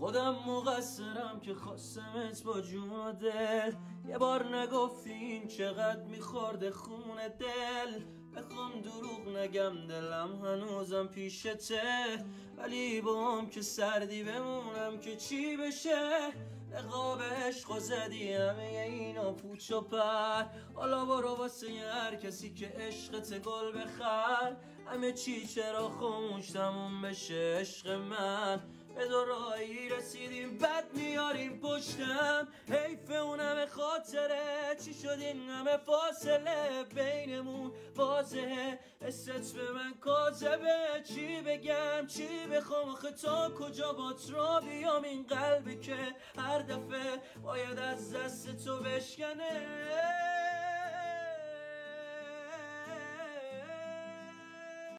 خودم مقصرم که خواستمت با جون و دل، یه بار نگفتی این چقدر میخورده خون دل. بخوام دروغ نگم دلم هنوزم پیشته، ولی با هم که سردی بمونم که چی بشه. نقاب عشق زدی همه اینا پوچ و پر، حالا برو واسه هر کسی که عشقت گل بخر. همه چی چرا خاموش تموم بشه عشق من، به دورایی رسیدیم بد میاریم پشتم. حیف اون همه خاطره، چی شد این همه فاصله بینمون واضحه، حست به من کاذبه. چی بگم چی بخوام آخه تا کجا بات را بیام، این قلبی که هر دفعه باید از دست تو بشکنه.